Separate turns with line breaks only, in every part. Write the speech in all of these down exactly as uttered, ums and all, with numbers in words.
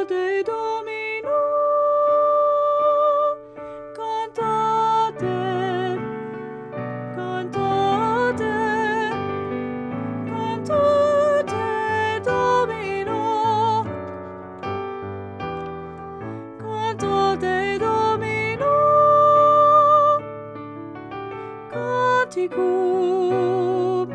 Cantate Domino, cantate, cantate, cantate Domino, cantate Domino, canticum,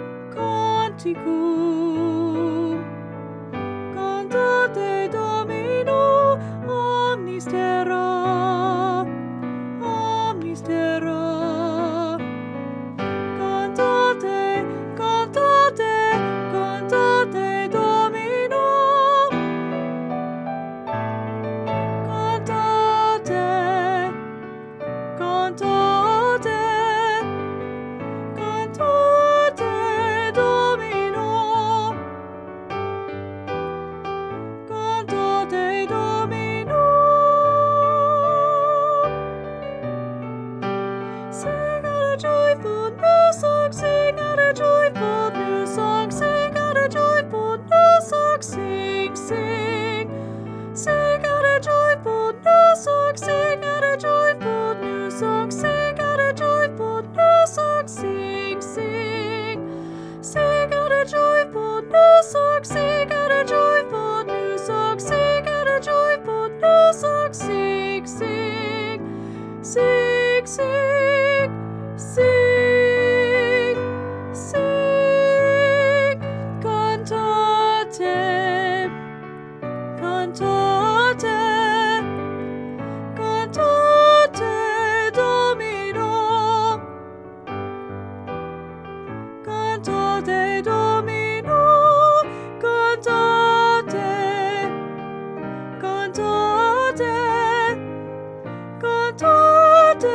canticum, cantate Domino, omnis terra, omnis terra. Cantate, cantate, cantate Domino, cantate, cantate, cantate Domino, cantate Domino. Sing out a joyful new song, sing out a joyful new song, sing out a joyful new song, sing, sing. Sing out a joyful new song, sing out a joyful new song, sing out a joyful new song, sing, sing. Sing out a joyful new song, sing out a joyful new song, sing out a joyful new song, sing, sing. Sing, sing, sing, sing. Cantate, cantate, cantate Domino, cantate Domino, cantate, cantate, cantate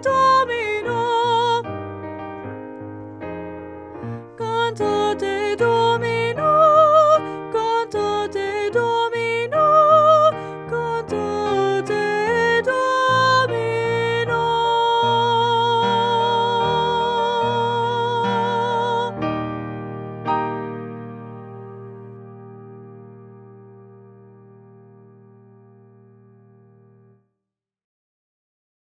Domino, cantate Domino.